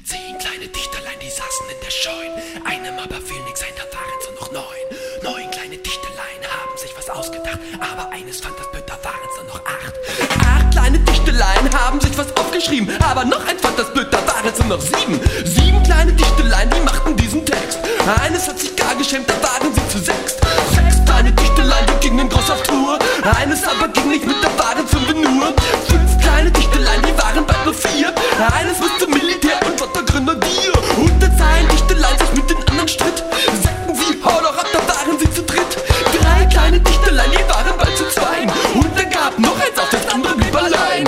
10 kleine Dichterlein, die saßen in der Scheun. Einem aber fiel nix ein, da waren es nur noch 9. 9 kleine Dichterlein haben sich was ausgedacht, aber eines fand das blöd, da waren es nur noch 8. 8 kleine Dichtelein haben sich was aufgeschrieben, aber noch eins fand das blöd, da waren es nur noch 7. 7 kleine Dichtelein, die machten diesen Text. Eines hat sich gar geschämt, da waren sie zu 6. 6 kleine Dichtelein, die gingen groß auf Tour. Eines aber ging nicht mit, da waren 5 nur. 5 kleine Dichtelein, die waren bald nur 4. Eines muss zum Militär und war der Grenadier. 100 Dichtelein sich mit den anderen stritt. Sagten sie, hau doch ab, da waren sie zu dritt. 3 kleine Dichtelein, die waren bald zu 2. Und dann gab noch eins auf, das andere blieb allein.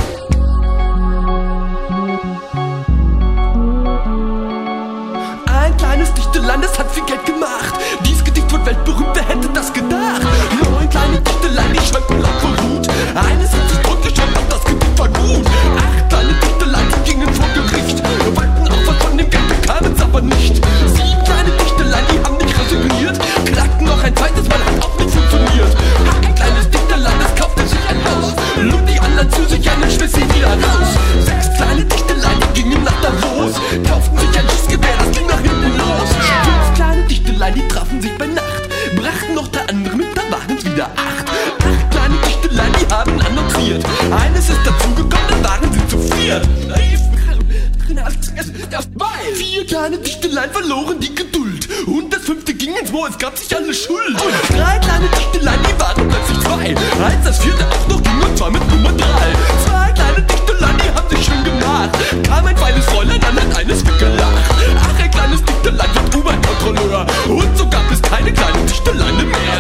Ein kleines Dichtelein, das hat viel Geld gemacht. Dies Gedicht wird weltberühmt, wer hätte das gedacht? 9 kleine Dichtelein, die schäumten laut vor Wut. Eines hat sich totgeschämt, doch das Gedicht war gut. 8 kleine Dichtelein, die gingen vor Gericht. Wollten auch was von dem Geld, bekamen's aber nicht. 7 kleine Dichtelein, die haben nicht resigniert. Klagten noch ein zweites Mal, hat auch nicht funktioniert. Ein kleines Dichtelein, das kaufte sich ein Haus. Lud die anderen zu sich ein und schmiss sie wieder raus. 6 kleine Dichtelein, die gingen nach Davos. Kauften sich ein Schussgewehr, das ging nach hinten los. 5 kleine Dichtelein, die trafen sich bei Nacht. Brachten noch der andere mit, da waren's wieder 8. 8 kleine Dichtelein, die haben annonciert. Eines ist dazugekommen, dann waren sie zu 4. 4 kleine Dichtelein verloren die Geduld. Und das 5. ging ins Moor, es gab sich alle Schuld. 3 kleine Dichtelein, die waren plötzlich 2. Als das 4. auch noch ging, und zwar mit Nummer 3. 2 kleine Dichtelein, die haben sich schön gemacht. Kam ein feines Fräulein, dann hat eines weggelacht. Ach, ein kleines Dichtelein wird U-Bahn-Kontrolleur. Und so gab es keine kleinen Dichteleine mehr.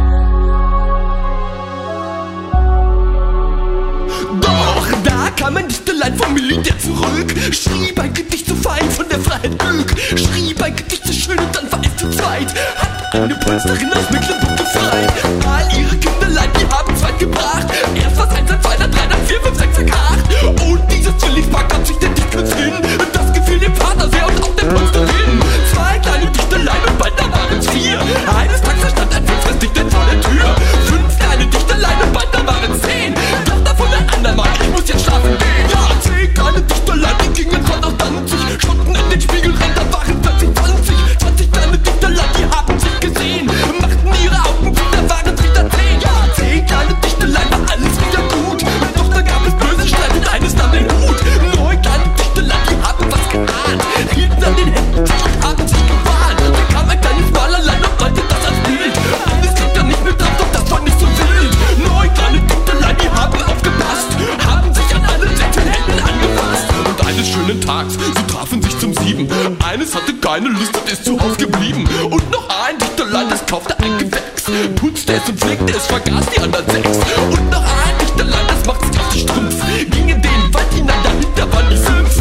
Doch, da kam ein Dichtelein vom Militär zurück. Schrieb ein Gedicht so fein von der Freiheit Glück. Schrieb ein Gedicht so schön und dann war es zu zweit. Hat eine Polsterin aus Mecklenburg befreit. All ihre Kinderlein, die haben zweit gebracht. Erst was 1, dann 2, dann 3, dann 4, 5, 6, 7, 8. Und dieses Zwillingspaar gab sich der Dichtkurs hin. Das gefiel dem Vater sehr und auch der Polsterin. 2 kleine Dichtelein und bald da waren es 4. Eines Tages stand ein 5. Dichter vor der Tür. 5 kleine Dichtelein und bald da waren es 10. Doch davon ein andermal, ich muss jetzt schlafen gehen. Ja, 10 kleine Dichterlein, die gingen von auf Danzig. Schotten in den Spiegel rein, da waren plötzlich 20. 20 kleine Dichterlein, die haben sich gesehen. Machten ihre Augen zu, da waren es wieder 10. Ja, 10 kleine Dichterlein, war alles wieder gut. Doch da gab es böse Streit und eines nahm den Hut. 9 kleine Dichterlein, die haben was geahnt. Hielten an den Händen und haben sich gewarnt. Da kam ein kleines Malerlein und wollte das als Bild. Eines kriegt er nicht mit drauf, doch das war nicht so wild. 9 kleine Dichterlein, die haben aufgepasst. Haben sich an allen 6 Händen angefasst. Und eines schönen Tags, sie trafen sich zum 7. Eines hatte keine Lust und ist zu Hause geblieben. Und noch ein Dichterlein, das kaufte ein Gewächs. Putzte es und pflegte es, vergaß die anderen 6. Und noch ein Dichterlein, das macht sich auf die Strumpf. Ging in den Wald hinein, dahinter waren die 5.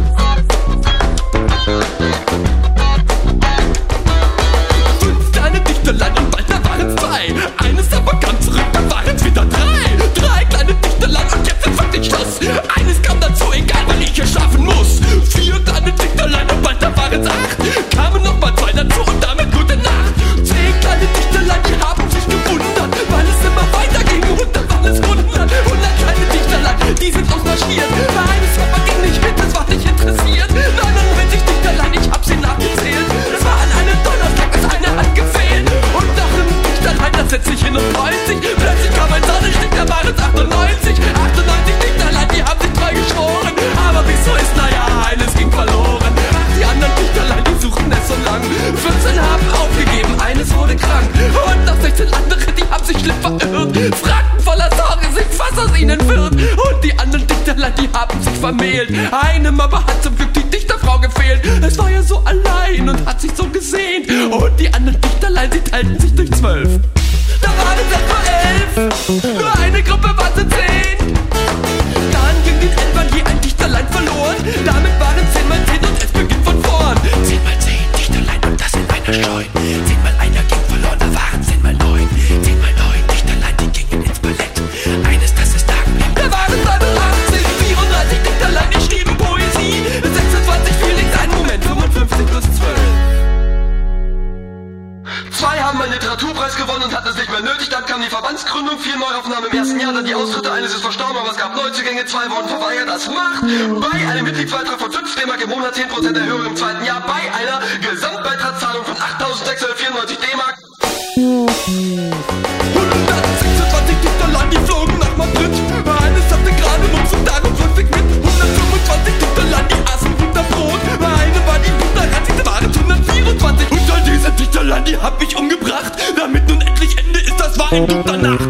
5 kleine Dichterlein und bald da waren es 2. Eines aber ganz zurück, da waren es wieder 3. 3 kleine Dichterlein und jetzt ist wirklich Schluss. Eines kam dazu, egal, weil ich hier schlafen muss. 4 kleine Dichterlein und bald da waren es 8. Kamen noch mal 2 dazu und damit gute Nacht. 10 kleine Dichterlein, die haben sich gewundert, weil es immer weiterging und dann waren es 100. 100 kleine Dichterlein, die sind ausmarschiert. Eines aber ging nicht mit, das war nicht interessiert. 99 Dichterlein, ich hab sie nachgezählt. Es war an einem Donnerstag, als eine hat gefehlt. Und nach einem Dichterlein, das setzt sich hin und freut sich. Plötzlich kam ein Sonnenstich, da waren es 98. 98 Dichterlein, die haben sich treu geschworen. Aber wieso ist, naja, eines ging verloren. Ach, die anderen Dichterlein, die suchten es so lang. 14 haben aufgegeben, eines wurde krank. Und noch 16 andere, die haben sich schlimm verirrt. Fragten voller Sorge sich, was aus ihnen wird. Und die anderen Dichterlein, die haben sich vermählt. Einem aber hat zum Glück die Dichterfrau gefehlt. Es war ja so allein und hat sich so gesehnt. Und die anderen Dichterlein, sie teilten sich durch 12. Da waren es etwa 11. Nur eine Gruppe war zu 10. Dann ging den Elfern je ein Dichterlein verloren. Damit waren 10 mal 10 und es beginnt von vorn. 10 mal 10 Dichterlein und das in einer Scheun. 10 mal einer ging verloren, da waren 10 mal 9. 10 mal 9 Dichterlein, die gingen ins Ballett. Eines, das ist da geblieben, da waren 82. 34 Dichterlein, die schrieben Poesie. 26 fiel nix ein, Moment, 55 plus 12. 2 haben einen Literaturpreis gewonnen und hatten es nicht mehr nötig. Dann kam die Verbandsgründung, 4 Neuaufnahmen im ersten Jahr, dann die Austritte eines eines ist verstorben, aber es gab Neuzugänge, 2 wurden verweigert. Das macht bei einem Mitgliedsbeitrag von 5 D-Mark im Monat 10% Erhöhung im zweiten Jahr bei einer Gesamtbeitragszahlung von 8.694 D-Mark. 126 $, die flogen nach Madrid. Eines hatte gerade Mucks und darum fluffig mit. 125 $, die aßen Butterbrot. Eine war die Butterherzigste Ware, 124. Und all diese Dichterlein, die hab ich umgebracht, damit nun endlich Ende ist, das war ein guter Nacht.